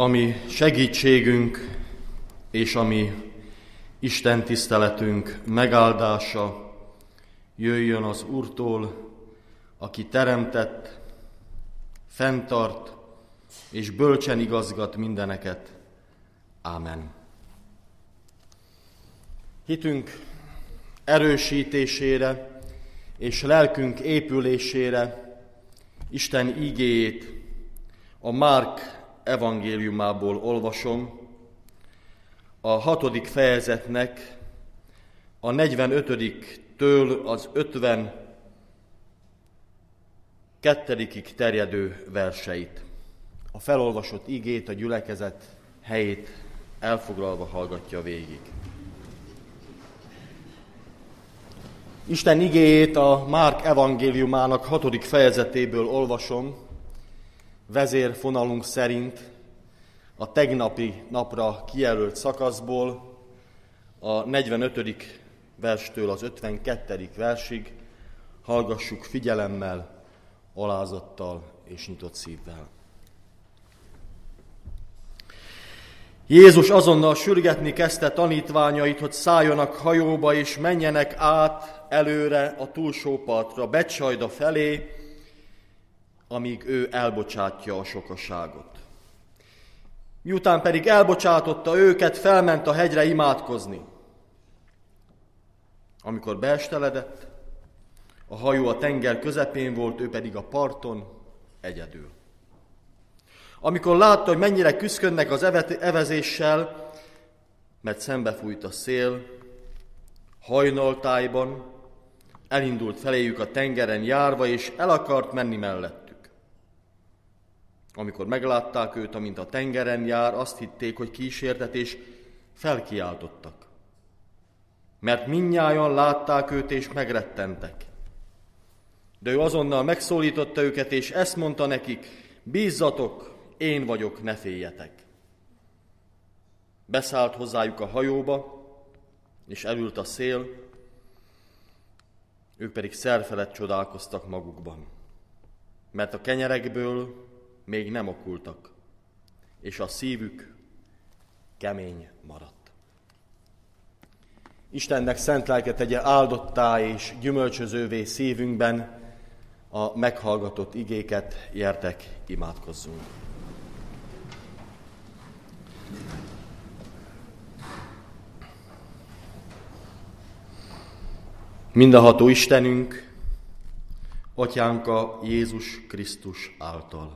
ami segítségünk és ami Isten tiszteletünk megáldása jöjjön az Úrtól, aki teremtett, fenntart és bölcsen igazgat mindeneket. Ámen. Hitünk erősítésére és lelkünk épülésére Isten ígéjét a Márk evangéliumából olvasom, a 6. fejezetnek a 45-től az 52-ig terjedő verseit. A felolvasott igét a gyülekezet helyét elfoglalva hallgatja végig. Isten igéjét a Márk evangéliumának 6. fejezetéből olvasom, vezérfonalunk szerint a tegnapi napra kijelölt szakaszból, a 45. verstől az 52. versig. Hallgassuk figyelemmel, alázattal és nyitott szívvel. Jézus azonnal sürgetni kezdte tanítványait, hogy szálljanak hajóba és menjenek át előre a túlsó partra, Betsaida felé, amíg ő elbocsátja a sokaságot. Miután pedig elbocsátotta őket, felment a hegyre imádkozni. Amikor beesteledett, a hajó a tenger közepén volt, ő pedig a parton egyedül. Amikor látta, hogy mennyire küszködnek az evezéssel, mert szembefújt a szél, hajnaltájban elindult feléjük a tengeren járva, és el akart menni mellettük. Amikor meglátták őt, amint a tengeren jár, azt hitték, hogy kísértet, és felkiáltottak. Mert mindnyájan látták őt, és megrettentek. De ő azonnal megszólította őket, és ezt mondta nekik: bízzatok, én vagyok, ne féljetek. Beszállt hozzájuk a hajóba, és elült a szél, ők pedig szerfelett csodálkoztak magukban, mert a kenyerekből még nem okultak, és a szívük kemény maradt. Istennek szent lelke tegye áldottá és gyümölcsözővé szívünkben a meghallgatott igéket, gyertek, imádkozzunk. Mindenható Istenünk, Atyánk a Jézus Krisztus által.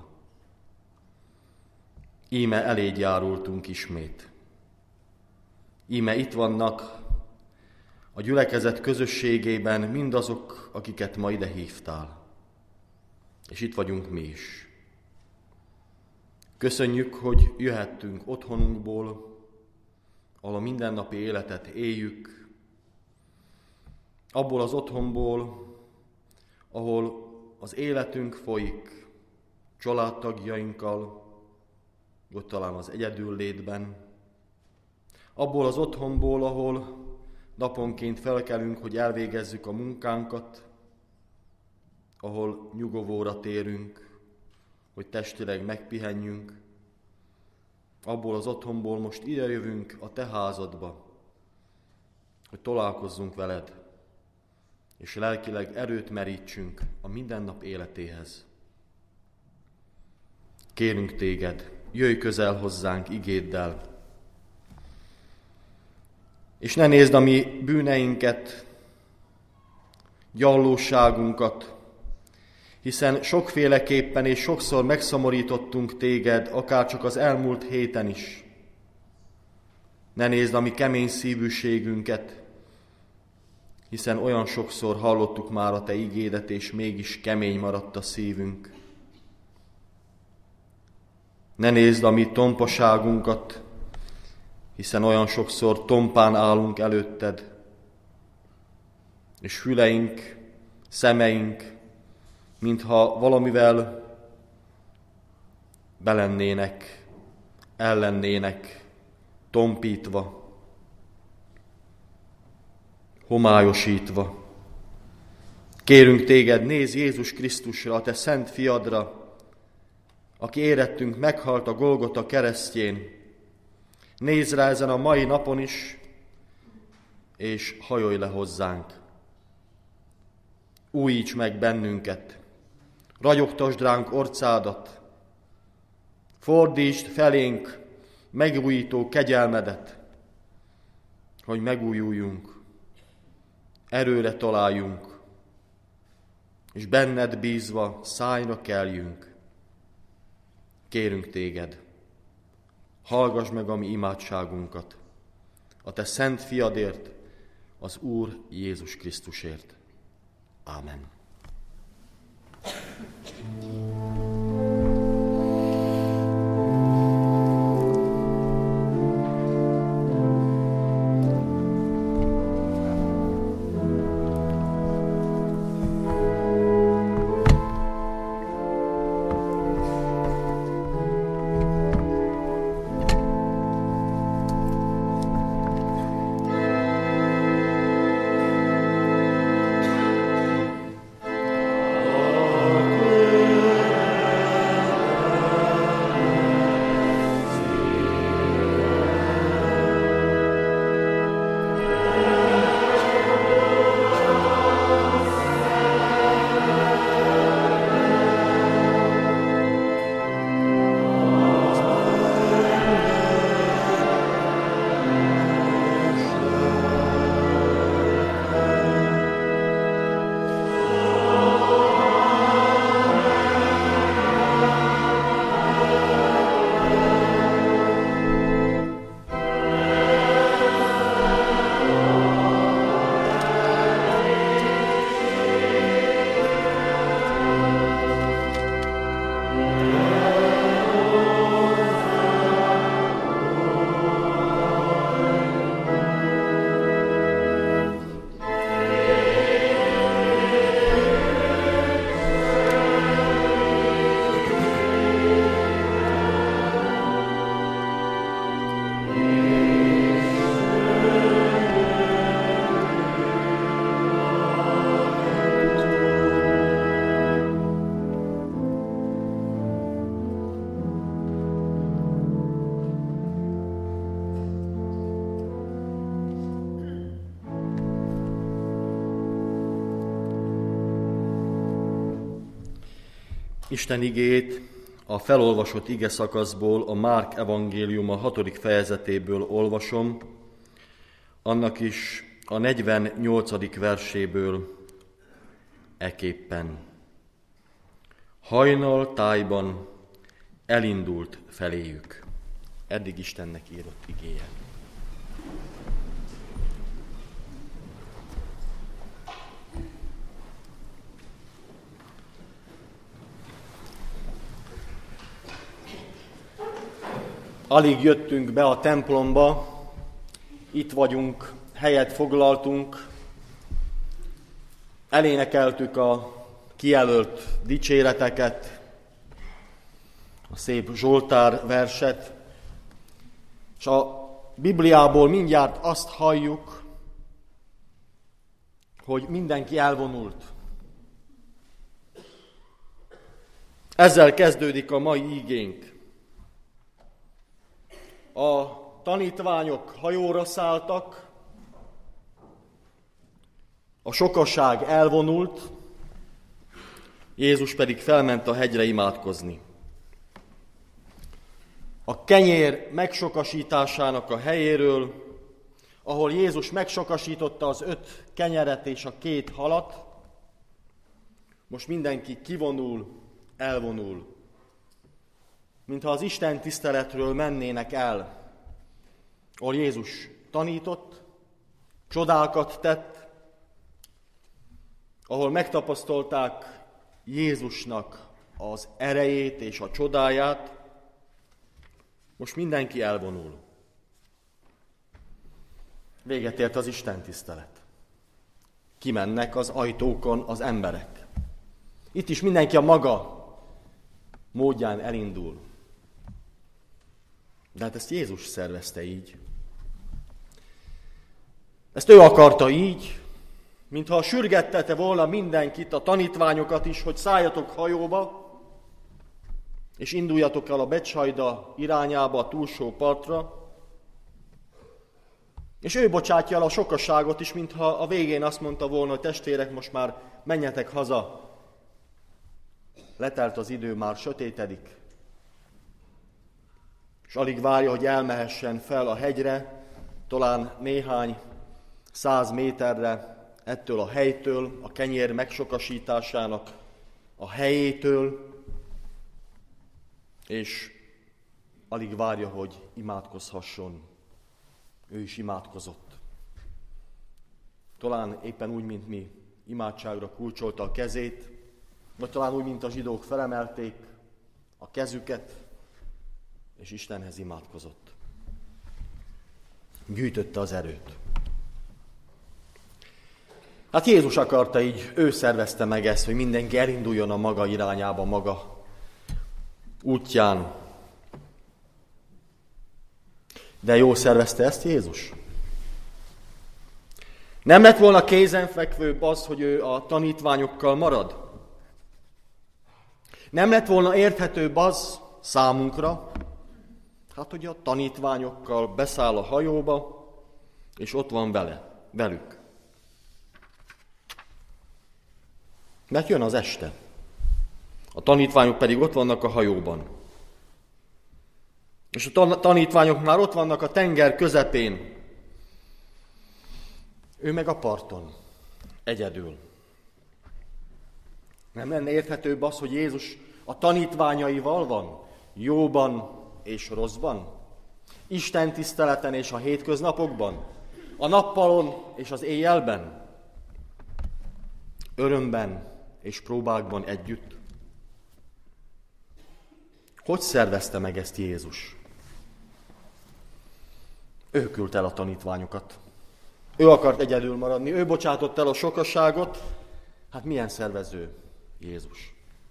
Íme eléd járultunk ismét. Íme itt vannak a gyülekezet közösségében mindazok, akiket ma ide hívtál. És itt vagyunk mi is. Köszönjük, hogy jöhettünk otthonunkból, ahol a mindennapi életet éljük, abból az otthonból, ahol az életünk folyik családtagjainkkal, vagy talán az egyedüllétben, abból az otthonból, ahol naponként felkelünk, hogy elvégezzük a munkánkat, ahol nyugovóra térünk, hogy testileg megpihenjünk, abból az otthonból most ide jövünk a te házadba, hogy találkozzunk veled, és lelkileg erőt merítsünk a mindennap életéhez. Kérünk téged, jöjj közel hozzánk igéddel, és ne nézd a mi bűneinket, gyallóságunkat, hiszen sokféleképpen és sokszor megszomorítottunk téged, akárcsak az elmúlt héten is. Ne nézd a mi kemény szívűségünket, hiszen olyan sokszor hallottuk már a te igédet, és mégis kemény maradt a szívünk. Ne nézd a mi tompaságunkat, hiszen olyan sokszor tompán állunk előtted, és füleink, szemeink, mintha valamivel belennének, ellennének tompítva, homályosítva. Kérünk téged, nézz Jézus Krisztusra, a te szent fiadra, aki érettünk meghalt a Golgota keresztjén, nézz rá ezen a mai napon is, és hajolj le hozzánk. Újíts meg bennünket, ragyogtasd ránk orcádat, fordítsd felénk megújító kegyelmedet, hogy megújuljunk, erőre találjunk, és benned bízva szájra keljünk. Kérünk téged, hallgass meg a mi imádságunkat, a te szent fiadért, az Úr Jézus Krisztusért. Ámen. Isten igét a felolvasott ige szakaszból, a Márk evangéliuma 6. fejezetéből olvasom, annak is a 48. verséből eképpen. Hajnal tájban elindult feléjük. Eddig Istennek írott igéje. Alig jöttünk be a templomba, itt vagyunk, helyet foglaltunk, elénekeltük a kijelölt dicséreteket, a szép Zsoltár verset, és a Bibliából mindjárt azt halljuk, hogy mindenki elvonult. Ezzel kezdődik a mai igénk. A tanítványok hajóra szálltak, a sokaság elvonult, Jézus pedig felment a hegyre imádkozni. A kenyér megsokasításának a helyéről, ahol Jézus megsokasította az 5 kenyeret és a 2 halat, most mindenki kivonul, elvonul. Mintha az Isten tiszteletről mennének el, ahol Jézus tanított, csodákat tett, ahol megtapasztalták Jézusnak az erejét és a csodáját, most mindenki elvonul. Véget ért az Isten tisztelet. Kimennek az ajtókon az emberek. Itt is mindenki a maga módján elindul. De hát ezt Jézus szervezte így. Ezt ő akarta így, mintha sürgettette volna mindenkit, a tanítványokat is, hogy szálljatok hajóba, és induljatok el a Betsaida irányába, a túlsó partra, és ő bocsátja el a sokaságot is, mintha a végén azt mondta volna, hogy testvérek, most már menjetek haza. Letelt az idő, már sötétedik. És alig várja, hogy elmehessen fel a hegyre, talán néhány 100 méterre ettől a helytől, a kenyér megsokasításának a helyétől, és alig várja, hogy imádkozhasson. Ő is imádkozott. Talán éppen úgy, mint mi, imádságra kulcsolta a kezét, vagy talán úgy, mint a zsidók felemelték a kezüket, és Istenhez imádkozott. Gyűjtötte az erőt. Hát Jézus akarta így, ő szervezte meg ezt, hogy mindenki elinduljon a maga irányába, maga útján. De jól szervezte ezt Jézus? Nem lett volna kézenfekvőbb az, hogy ő a tanítványokkal marad? Nem lett volna érthetőbb az számunkra, hát hogy a tanítványokkal beszáll a hajóba, és ott van velük. Mert jön az este. A tanítványok pedig ott vannak a hajóban. És a tanítványok már ott vannak a tenger közepén. Ő meg a parton, egyedül. Nem lenne érthetőbb az, hogy Jézus a tanítványaival van, jóban és rosszban? Isten tiszteleten és a hétköznapokban? A nappalon és az éjjelben? Örömben és próbákban együtt? Hogy szervezte meg ezt Jézus? Ő küldte el a tanítványokat. Ő akart egyedül maradni, ő bocsátott el a sokaságot. Hát milyen szervező Jézus?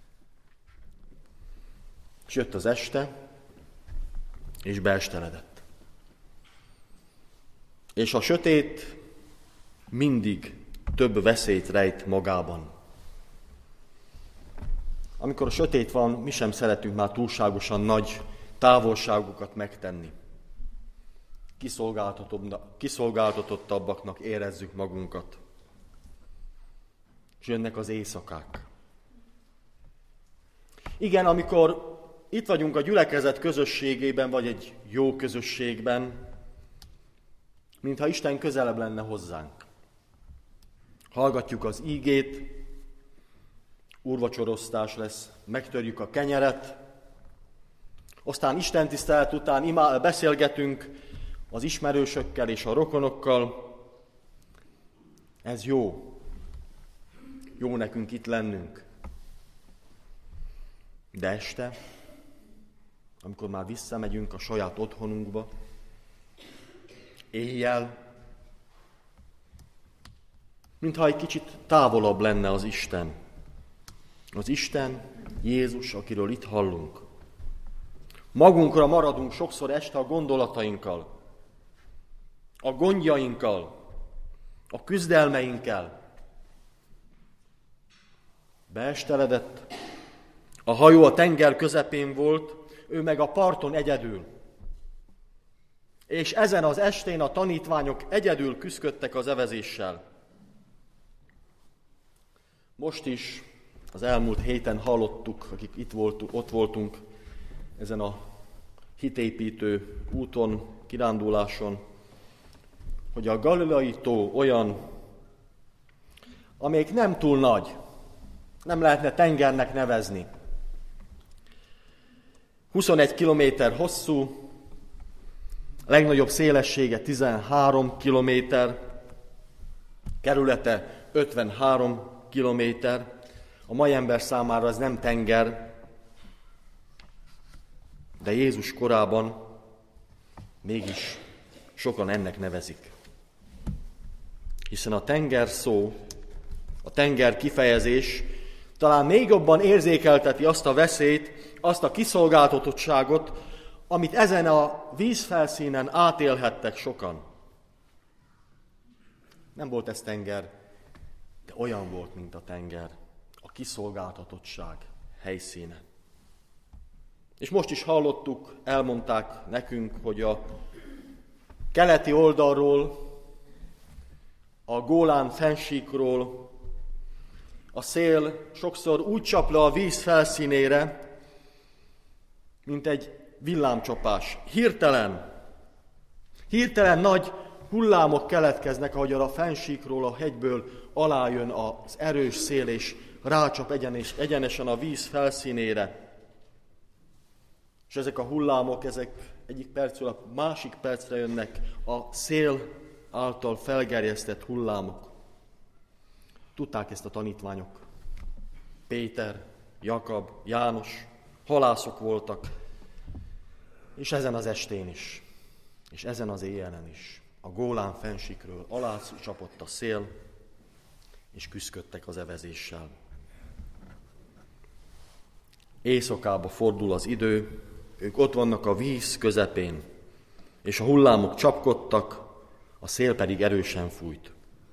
És jött az este, és beesteledett. És a sötét mindig több veszélyt rejt magában. Amikor a sötét van, mi sem szeretünk már túlságosan nagy távolságokat megtenni. Kiszolgáltatottabbaknak érezzük magunkat. És jönnek az éjszakák. Igen, amikor itt vagyunk a gyülekezet közösségében, vagy egy jó közösségben, mintha Isten közelebb lenne hozzánk. Hallgatjuk az ígét, úrvacsorosztás lesz, megtörjük a kenyeret, aztán istentisztelet után beszélgetünk az ismerősökkel és a rokonokkal. Ez jó. Jó nekünk itt lennünk. De este, amikor már visszamegyünk a saját otthonunkba, éjjel, mintha egy kicsit távolabb lenne az Isten. Az Isten, Jézus, akiről itt hallunk. Magunkra maradunk sokszor este a gondolatainkkal, a gondjainkkal, a küzdelmeinkkel. Beesteledett, a hajó a tenger közepén volt, ő meg a parton egyedül. És ezen az estén a tanítványok egyedül küszködtek az evezéssel. Most is az elmúlt héten hallottuk, akik ott voltunk ezen a hitépítő úton, kiránduláson, hogy a Galileai tó olyan, amelyik nem túl nagy, nem lehetne tengernek nevezni. 21 kilométer hosszú, a legnagyobb szélessége 13 kilométer, kerülete 53 kilométer. A mai ember számára ez nem tenger, de Jézus korában mégis sokan ennek nevezik. Hiszen a tenger szó, a tenger kifejezés talán még jobban érzékelteti azt a veszélyt, azt a kiszolgáltatottságot, amit ezen a vízfelszínen átélhettek sokan. Nem volt ez tenger, de olyan volt, mint a tenger, a kiszolgáltatottság helyszíne. És most is hallottuk, elmondták nekünk, hogy a keleti oldalról, a Gólán fennsíkról a szél sokszor úgy csap le a víz felszínére, mint egy villámcsapás. Hirtelen nagy hullámok keletkeznek, ahogy a fennsíkról, a hegyből alájön az erős szél, és rácsap egyenesen a víz felszínére. És ezek a hullámok, ezek egyik percről a másik percre jönnek, a szél által felgerjesztett hullámok. Tudták ezt a tanítványok. Péter, Jakab, János, halászok voltak, és ezen az estén is, és ezen az éjjelen is a Gólán fennsíkről alá csapott a szél, és küszködtek az evezéssel. Éjszakába fordul az idő, ők ott vannak a víz közepén, és a hullámok csapkodtak, a szél pedig erősen fújt.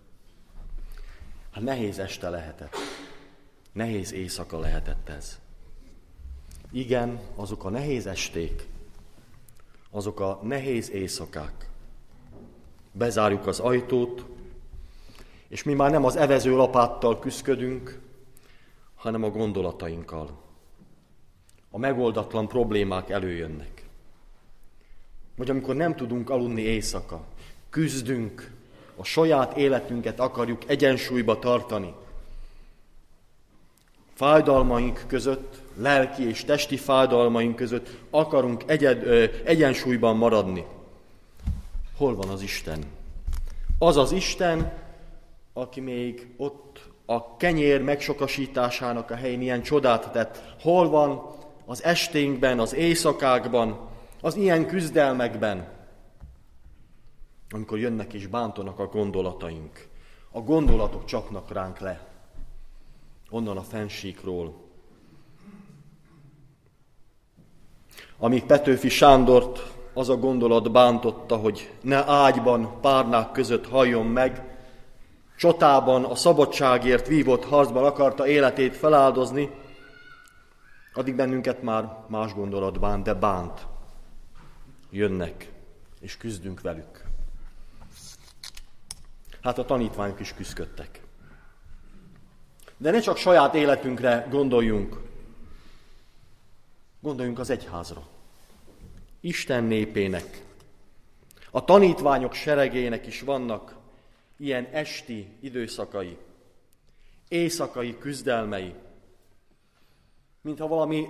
Hát nehéz este lehetett, nehéz éjszaka lehetett ez. Igen, azok a nehéz esték, azok a nehéz éjszakák. Bezárjuk az ajtót, és mi már nem az evezőlapáttal küszködünk, hanem a gondolatainkkal. A megoldatlan problémák előjönnek. Vagy amikor nem tudunk aludni éjszaka, küzdünk, a saját életünket akarjuk egyensúlyba tartani. Fájdalmaink között, lelki és testi fájdalmaink között akarunk egyensúlyban maradni. Hol van az Isten? Az az Isten, aki még ott a kenyér megsokasításának a helyén ilyen csodát tett. Hol van az esténkben, az éjszakákban, az ilyen küzdelmekben, amikor jönnek és bántanak a gondolataink. A gondolatok csapnak ránk le, onnan a fennsíkról. Amíg Petőfi Sándort az a gondolat bántotta, hogy ne ágyban, párnák között halljon meg, csatában, a szabadságért vívott harcban akarta életét feláldozni, addig bennünket már más gondolat bánt, de bánt. Jönnek, és küzdünk velük. Hát a tanítványok is küszködtek. De ne csak saját életünkre gondoljunk az egyházra. Isten népének, a tanítványok seregének is vannak ilyen esti időszakai, éjszakai küzdelmei, mintha valami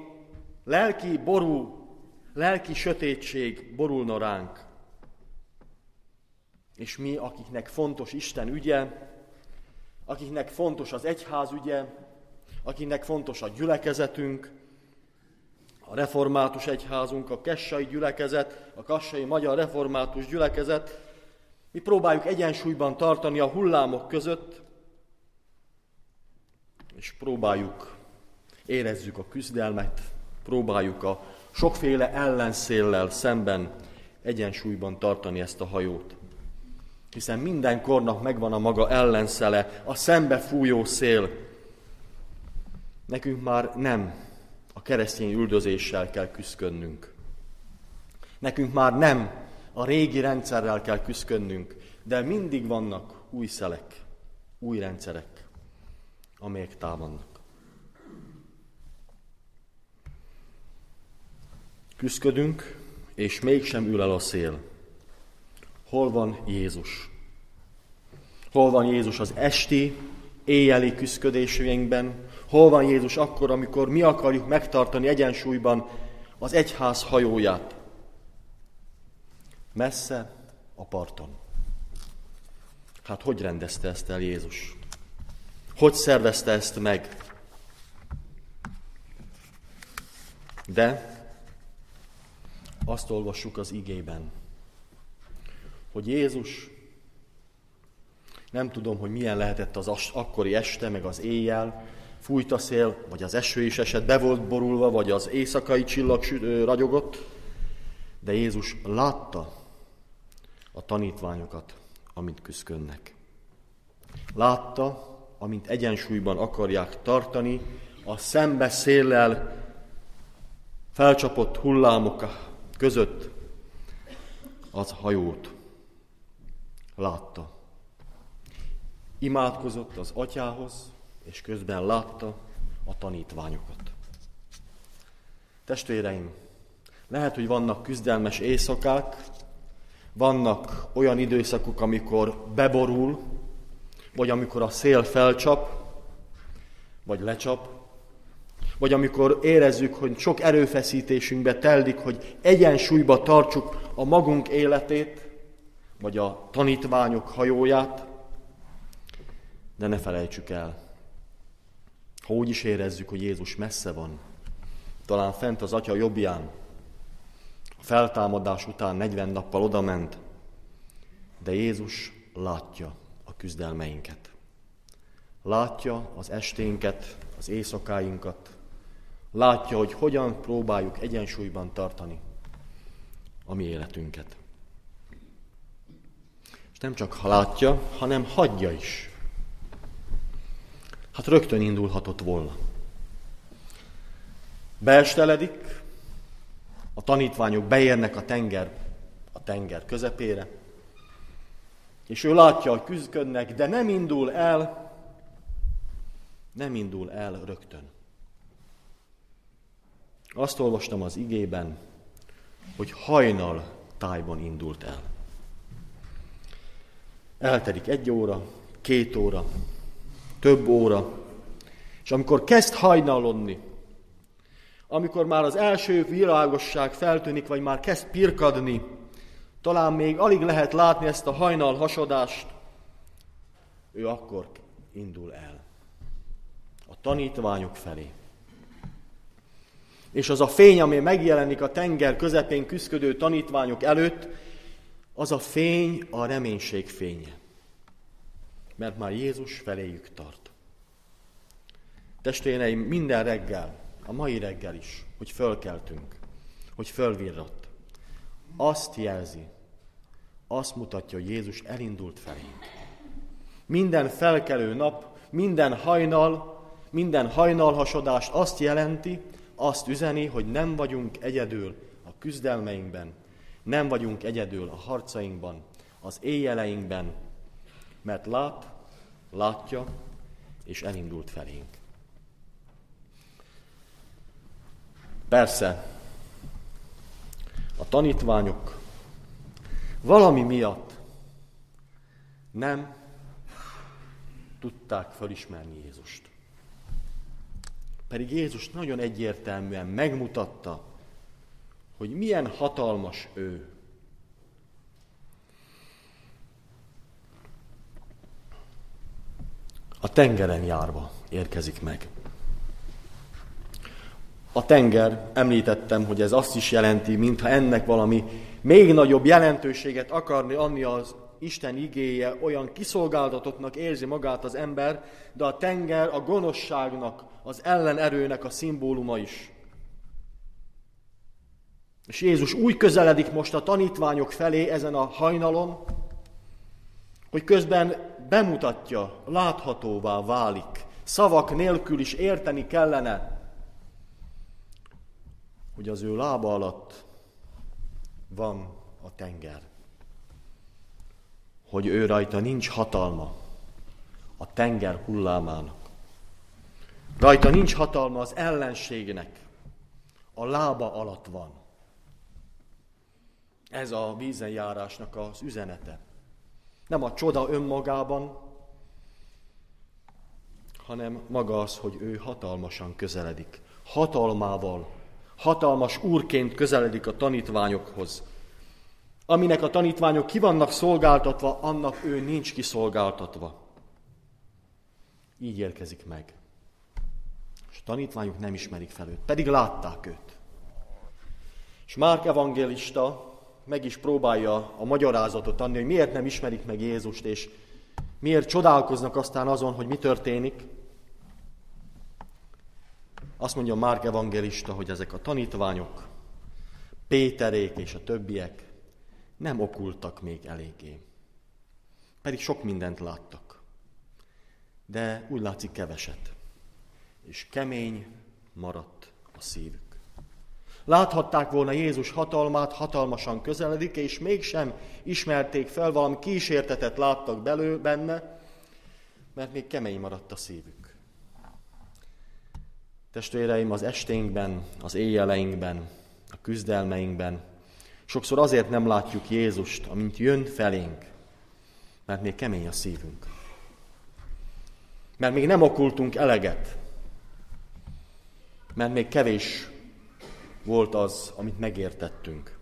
lelki sötétség borulna ránk. És mi, akiknek fontos Isten ügye, akiknek fontos az egyház ügye, akiknek fontos a gyülekezetünk, a református egyházunk, a kessai gyülekezet, a kassai magyar református gyülekezet, mi próbáljuk egyensúlyban tartani a hullámok között, és érezzük a küzdelmet, próbáljuk a sokféle ellenszéllel szemben egyensúlyban tartani ezt a hajót. Hiszen minden kornak megvan a maga ellenszele, a szembe fújó szél. Nekünk már nem a keresztény üldözéssel kell küszködnünk. Nekünk már nem a régi rendszerrel kell küszködnünk, de mindig vannak új szelek, új rendszerek, amelyek támadnak. Küszködünk, és mégsem ül el a szél. Hol van Jézus? Hol van Jézus az esti, éjjeli küszködésünkben? Hol van Jézus akkor, amikor mi akarjuk megtartani egyensúlyban az egyház hajóját? Messze a parton. Hát hogy rendezte ezt el Jézus? Hogy szervezte ezt meg? De azt olvassuk az igében, hogy Jézus, nem tudom, hogy milyen lehetett az akkori este, meg az éjjel, fújt a szél, vagy az eső is esett, be volt borulva, vagy az éjszakai csillag ragyogott, de Jézus látta a tanítványokat, amint küszködnek. Látta, amint egyensúlyban akarják tartani a szembe széllel felcsapott hullámok között az hajót látta. Imádkozott az atyához, és közben látta a tanítványokat. Testvéreim, lehet, hogy vannak küzdelmes éjszakák, vannak olyan időszakok, amikor beborul, vagy amikor a szél felcsap, vagy lecsap, vagy amikor érezzük, hogy sok erőfeszítésünkbe telik, hogy egyensúlyba tartsuk a magunk életét, vagy a tanítványok hajóját, de ne felejtsük el, ha úgy is érezzük, hogy Jézus messze van, talán fent az Atya jobbján, a feltámadás után 40 nappal odament, de Jézus látja a küzdelmeinket. Látja az esténket, az éjszakáinkat, látja, hogy hogyan próbáljuk egyensúlyban tartani a mi életünket. És nem csak látja, hanem hagyja is. Hát rögtön indulhatott volna. Beesteledik, a tanítványok beérnek a tenger közepére, és ő látja, hogy küzdködnek, de nem indul el rögtön. Azt olvastam az igében, hogy hajnal tájban indult el. Eltelik 1 óra, 2 óra, több óra, és amikor kezd hajnalodni, amikor már az első világosság feltűnik, vagy már kezd pirkadni, talán még alig lehet látni ezt a hajnal hasadást, ő akkor indul el a tanítványok felé. És az a fény, ami megjelenik a tenger közepén küszködő tanítványok előtt, az a fény a reménység fénye. Mert már Jézus feléjük tart. Testvéreim, minden reggel, a mai reggel is, hogy fölkeltünk, hogy fölvirradt, azt jelzi, azt mutatja, hogy Jézus elindult felénk. Minden felkelő nap, minden hajnalhasadást azt jelenti, azt üzeni, hogy nem vagyunk egyedül a küzdelmeinkben, nem vagyunk egyedül a harcainkban, az éjjeleinkben, mert látja, és elindult felénk. Persze, a tanítványok valami miatt nem tudták felismerni Jézust. Pedig Jézus nagyon egyértelműen megmutatta, hogy milyen hatalmas ő. A tengeren járva érkezik meg. A tenger, említettem, hogy ez azt is jelenti, mintha ennek valami még nagyobb jelentőséget akarni adni az Isten igéje, olyan kiszolgáltatottnak érzi magát az ember, de a tenger a gonoszságnak, az ellenerőnek a szimbóluma is. És Jézus úgy közeledik most a tanítványok felé ezen a hajnalon, hogy közben bemutatja, láthatóvá válik, szavak nélkül is érteni kellene, hogy az ő lába alatt van a tenger. Hogy ő rajta nincs hatalma a tenger hullámának. Rajta nincs hatalma az ellenségnek, a lába alatt van. Ez a vízen járásnak az üzenete. Nem a csoda önmagában, hanem maga az, hogy ő hatalmasan közeledik. Hatalmával, hatalmas úrként közeledik a tanítványokhoz. Aminek a tanítványok ki vannak szolgáltatva, annak ő nincs kiszolgáltatva. Így érkezik meg. És a tanítványok nem ismerik fel őt, pedig látták őt. És Márk evangélista meg is próbálja a magyarázatot adni, hogy miért nem ismerik meg Jézust, és miért csodálkoznak aztán azon, hogy mi történik. Azt mondja Márk evangélista, hogy ezek a tanítványok, Péterék és a többiek nem okultak még eléggé. Pedig sok mindent láttak. De úgy látszik keveset. És kemény maradt a szívük. Láthatták volna Jézus hatalmát, hatalmasan közeledik, és mégsem ismerték fel, valami kísértetet láttak benne, mert még kemény maradt a szívük. Testvéreim, az esténkben, az éjjeleinkben, a küzdelmeinkben sokszor azért nem látjuk Jézust, amint jön felénk, mert még kemény a szívünk. Mert még nem okultunk eleget, mert még kevés volt az, amit megértettünk.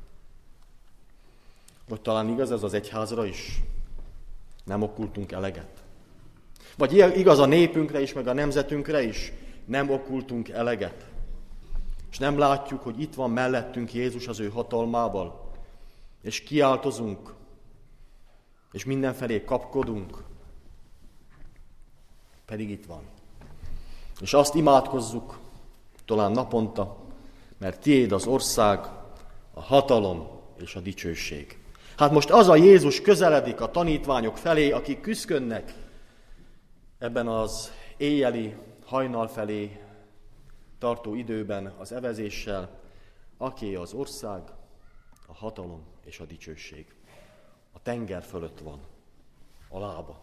Vagy talán igaz ez az egyházra is? Nem okultunk eleget. Vagy igaz a népünkre is, meg a nemzetünkre is? Nem okultunk eleget. És nem látjuk, hogy itt van mellettünk Jézus az ő hatalmával, és kiáltozunk, és mindenfelé kapkodunk, pedig itt van. És azt imádkozzuk, talán naponta, mert tiéd az ország, a hatalom és a dicsőség. Hát most az a Jézus közeledik a tanítványok felé, akik küszködnek ebben az éjjeli, hajnal felé tartó időben az evezéssel, aki az ország, a hatalom és a dicsőség. A tenger fölött van, a lába.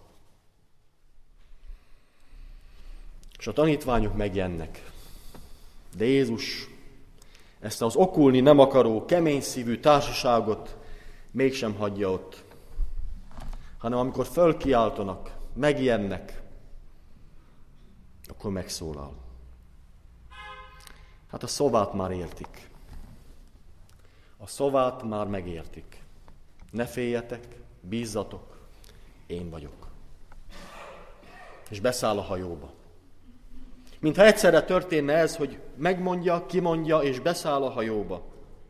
És a tanítványok megjelennek. De Jézus ezt az okulni nem akaró, kemény szívű társaságot mégsem hagyja ott, hanem amikor fölkiáltanak, megijednek, akkor megszólal. Hát a szavát már értik. A szavát már megértik. Ne féljetek, bízzatok, én vagyok. És beszáll a hajóba. Mintha egyszerre történne ez, hogy megmondja, kimondja, és beszáll a hajóba.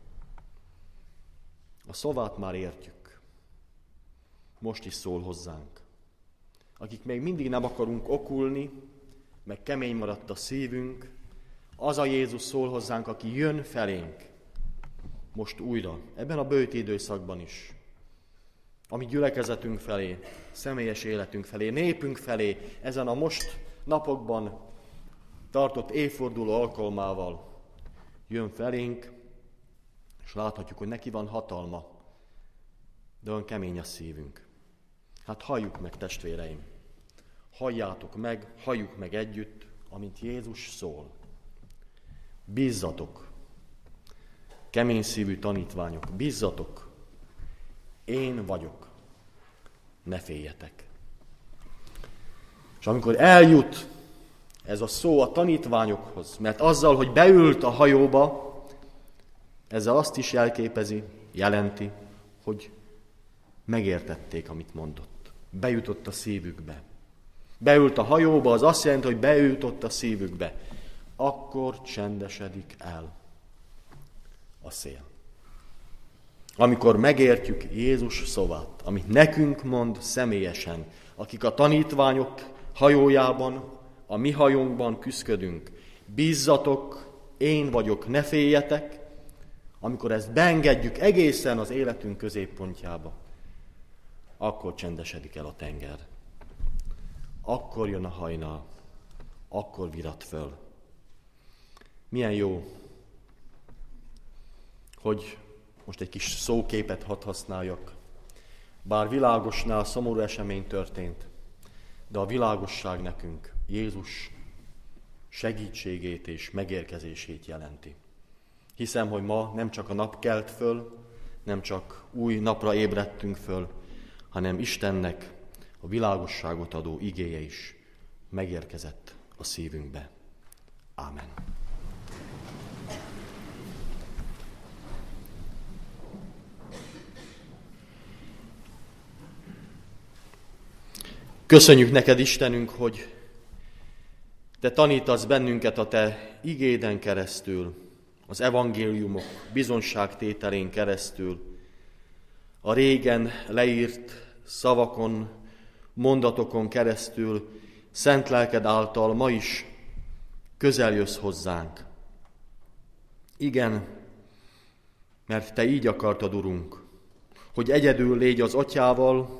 A szavát már értjük. Most is szól hozzánk. Akik még mindig nem akarunk okulni, meg kemény maradt a szívünk, az a Jézus szól hozzánk, aki jön felénk. Most újra, ebben a bőti időszakban is. Ami gyülekezetünk felé, személyes életünk felé, népünk felé, ezen a most napokban tartott évforduló alkalmával jön felénk, és láthatjuk, hogy neki van hatalma, de olyan kemény a szívünk. Hát halljuk meg, testvéreim, halljátok meg, halljuk meg együtt, amint Jézus szól. Bízzatok, kemény szívű tanítványok, bízzatok, én vagyok, ne féljetek. És amikor eljut ez a szó a tanítványokhoz, mert azzal, hogy beült a hajóba, ezzel azt is jelenti, hogy megértették, amit mondott. Bejutott a szívükbe. Beült a hajóba, az azt jelenti, hogy bejutott a szívükbe. Akkor csendesedik el a szél. Amikor megértjük Jézus szavát, amit nekünk mond személyesen, akik a tanítványok hajójában, a mi hajónkban küszködünk, bízzatok, én vagyok, ne féljetek, amikor ezt beengedjük egészen az életünk középpontjába, akkor csendesedik el a tenger. Akkor jön a hajnal, akkor virrat föl. Milyen jó, hogy most egy kis szóképet hadd használjak. Bár világosnál szomorú esemény történt, de a világosság nekünk Jézus segítségét és megérkezését jelenti. Hiszem, hogy ma nem csak a nap kelt föl, nem csak új napra ébredtünk föl, hanem Istennek a világosságot adó igéje is megérkezett a szívünkbe. Ámen. Köszönjük neked, Istenünk, hogy te tanítasz bennünket a te igéden keresztül, az evangéliumok bizonságtételén keresztül, a régen leírt szavakon, mondatokon keresztül, szent lelked által ma is közel jössz hozzánk. Igen, mert te így akartad, Urunk, hogy egyedül légy az Atyával,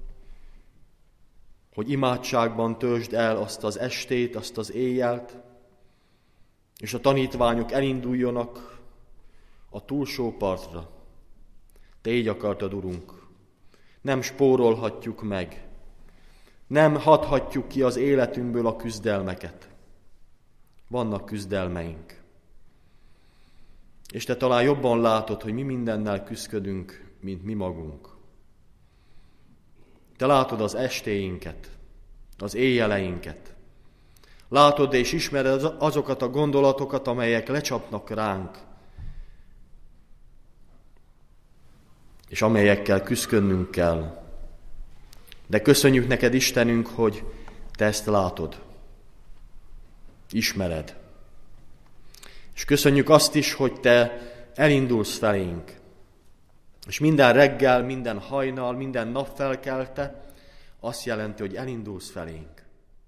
hogy imádságban töltsd el azt az estét, azt az éjjelt, és a tanítványok elinduljonak a túlsó partra. Te így akartad, Urunk. Nem spórolhatjuk meg. Nem hathatjuk ki az életünkből a küzdelmeket. Vannak küzdelmeink. És Te talán jobban látod, hogy mi mindennel küzdködünk, mint mi magunk. Te látod az estéinket, az éjjeleinket. Látod és ismered azokat a gondolatokat, amelyek lecsapnak ránk, és amelyekkel küzdködnünk kell. De köszönjük neked, Istenünk, hogy Te ezt látod, ismered. És köszönjük azt is, hogy Te elindulsz felénk. És minden reggel, minden hajnal, minden nap felkelte azt jelenti, hogy elindulsz felénk.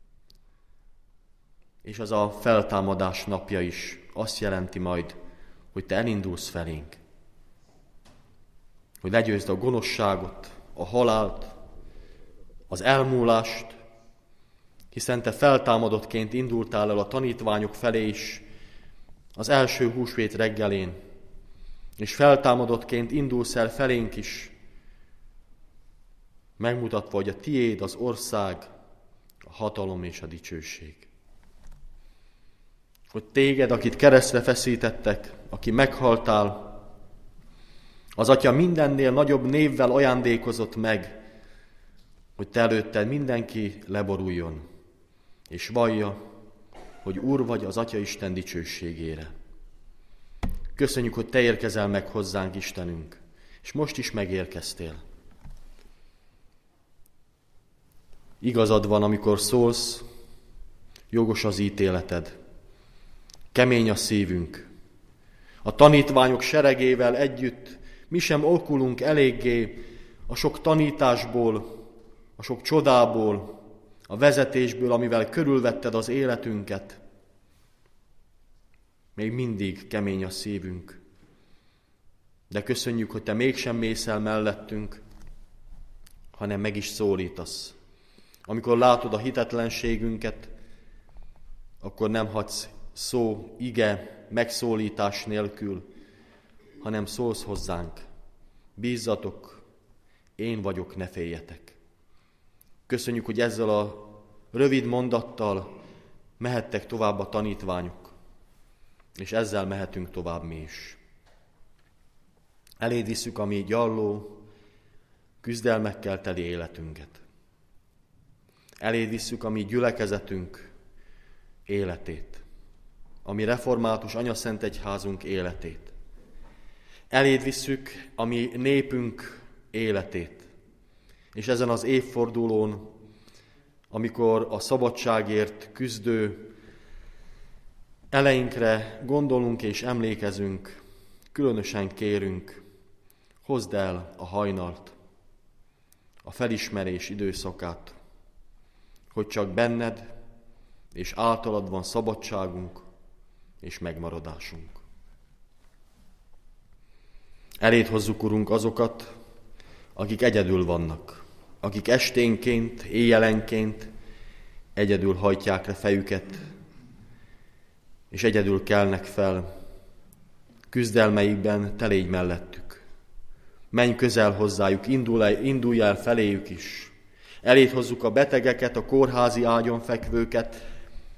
És az a feltámadás napja is azt jelenti majd, hogy Te elindulsz felénk. Hogy legyőzd a gonoszságot, a halált, az elmúlást, hiszen Te feltámadottként indultál el a tanítványok felé is az első húsvét reggelén, és feltámadottként indulsz el felénk is, megmutatva, hogy a tiéd az ország, a hatalom és a dicsőség. Hogy téged, akit keresztre feszítettek, aki meghaltál, az Atya mindennél nagyobb névvel ajándékozott meg, hogy Te előtted mindenki leboruljon, és vallja, hogy Úr vagy az Atya Isten dicsőségére. Köszönjük, hogy Te érkezel meg hozzánk, Istenünk, és most is megérkeztél. Igazad van, amikor szólsz, jogos az ítéleted, kemény a szívünk. A tanítványok seregével együtt mi sem okulunk eléggé a sok tanításból, a sok csodából, a vezetésből, amivel körülvetted az életünket. Még mindig kemény a szívünk. De köszönjük, hogy Te mégsem mész el mellettünk, hanem meg is szólítasz. Amikor látod a hitetlenségünket, akkor nem hagysz szó, ige, megszólítás nélkül, hanem szólsz hozzánk. Bízzatok, én vagyok, ne féljetek. Köszönjük, hogy ezzel a rövid mondattal mehettek tovább a tanítványok, és ezzel mehetünk tovább mi is. Eléd visszük a mi gyarló, küzdelmekkel teli életünket. Eléd visszük a mi gyülekezetünk életét, a mi református anyaszentegyházunk életét. Eléd visszük a mi népünk életét. És ezen az évfordulón, amikor a szabadságért küzdő eleinkre gondolunk és emlékezünk, különösen kérünk, hozd el a hajnalt, a felismerés időszakát, hogy csak benned és általad van szabadságunk és megmaradásunk. Eléd hozzuk, Urunk, azokat, akik egyedül vannak, akik esténként, éjjelenként egyedül hajtják le fejüket, és egyedül kelnek fel. Küzdelmeikben te légy mellettük. Menj közel hozzájuk, indulj el feléjük is. Eléd hozzuk a betegeket, a kórházi ágyon fekvőket,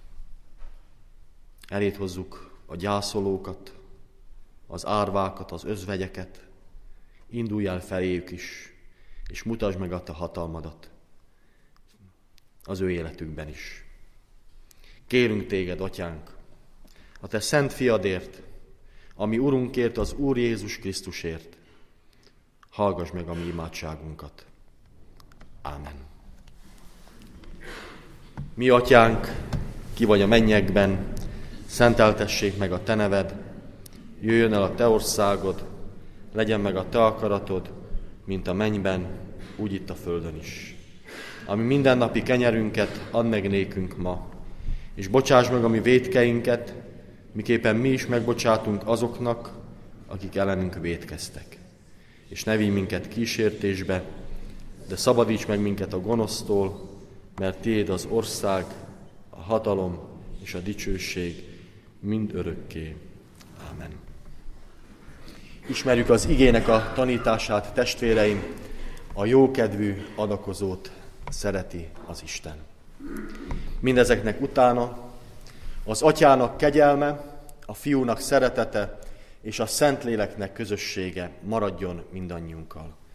eléd hozzuk a gyászolókat, az árvákat, az özvegyeket. Indulj el feléjük is, és mutasd meg a te hatalmadat az ő életükben is. Kérünk téged, Atyánk, a te szent fiadért, ami Urunkért, az Úr Jézus Krisztusért, hallgass meg a mi imádságunkat. Ámen. Mi, Atyánk, ki vagy a mennyekben, szenteltessék meg a te neved, jöjjön el a te országod, legyen meg a te akaratod, mint a mennyben, úgy itt a földön is. Ami mindennapi kenyerünket add meg nékünk ma, és bocsáss meg a mi vétkeinket, miképpen mi is megbocsátunk azoknak, akik ellenünk vétkeztek. És ne vigy minket kísértésbe, de szabadíts meg minket a gonosztól, mert tiéd az ország, a hatalom és a dicsőség mind örökké. Ámen. Ismerjük az igének a tanítását, testvéreim, a jókedvű adakozót szereti az Isten. Mindezeknek utána az Atyának kegyelme, a Fiúnak szeretete és a Szentléleknek közössége maradjon mindannyiunkkal.